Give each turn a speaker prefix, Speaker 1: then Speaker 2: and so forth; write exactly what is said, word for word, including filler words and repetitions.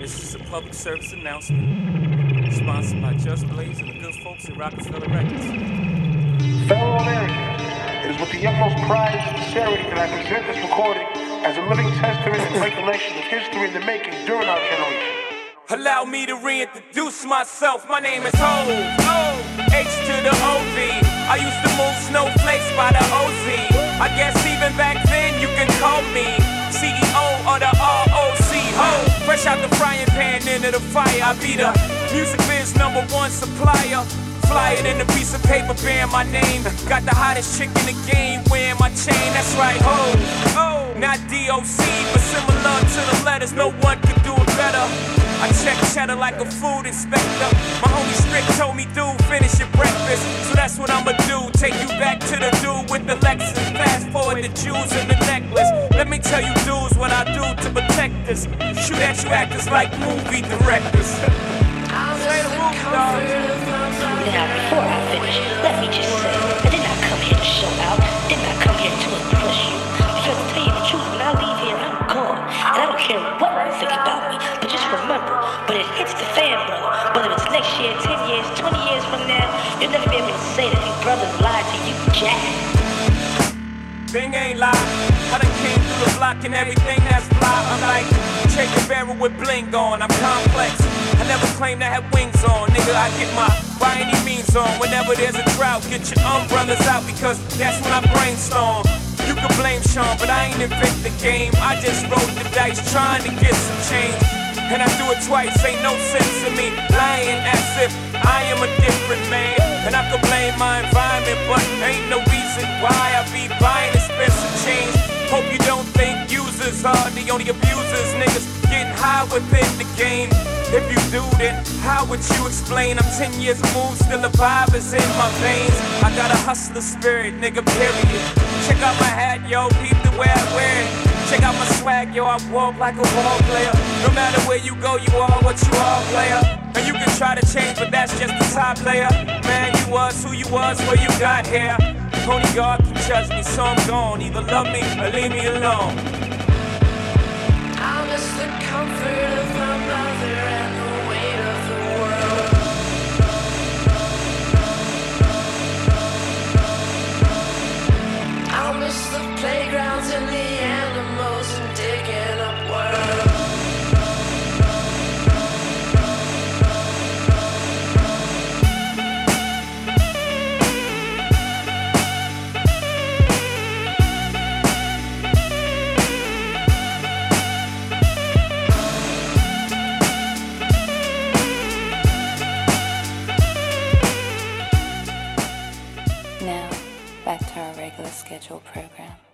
Speaker 1: This is a public service announcement sponsored by Just Blaze and the good folks at Rockefeller Records.
Speaker 2: Fellow Americans, it is with the utmost pride and sincerity that I present this recording as a living testament and recollection of history in the making during our generation.
Speaker 1: Allow me to reintroduce myself. My name is Ho, O, H to the O V. I used to move snowflakes by the O Z. I guess even back then you can call me C E O or the R O C. Ho, fresh out the frying pan into the fire. I be the music biz number one supplier. Fly it in a piece of paper bearing my name. Got the hottest chick in the game wearing my chain. That's right, ho, oh, not D O C, but similar to the letters. No one could do it better. I check cheddar like a food inspector. My homie Strick told me, dude, finish your breakfast. So that's what I'ma do. Take you back to the dude with the Lexus. Fast forward the jewels and the necklace. Let me tell you dudes what I do to protect us. Shoot at you actors like movie directors. Say the roof, dog.
Speaker 3: Now, before I finish, let me just say, I did not come here to show out, did not come here to impress you. Because to tell you the truth, when I leave here, I'm gone. And I don't care what you think about me, but just remember, when it hits the fan, brother, whether it's next year, ten years, twenty years from now, you'll never be able to say that you brothers lied to you, Jack.
Speaker 1: Thing ain't lie. I done came through the block and everything that's fly. I'm like Che Guevara with bling on. I'm complex. I never claimed I had wings on. Nigga, I get my by any means on. Whenever there's a drought, get your umbrellas out because that's when I brainstorm. You can blame Sean, but I ain't invent the game. I just rolled the dice trying to get some change. And I do it twice, ain't no sense in me lying as if I am a different man. And I can blame my environment, but ain't no reason why I be buying expensive change. Hope you don't think users are the only abusers. Niggas getting high within the game. If you do, then how would you explain? I'm ten years removed, still a vibe is in my veins. I got a hustler spirit, nigga, period. Check out my hat, yo, peep the way I wear it. Check out my swag, yo, I walk like a ball player. No matter where you go, you are what you are, player. And you can try to change, but that's just the top layer. Man, you was who you was, where you got here. Only God can judge me, so I'm gone. Either love me or leave me alone.
Speaker 4: I miss the comfort of my mother and the weight of the world. I miss the playgrounds and the animals and digging up world.
Speaker 5: Now, back to our regular scheduled program.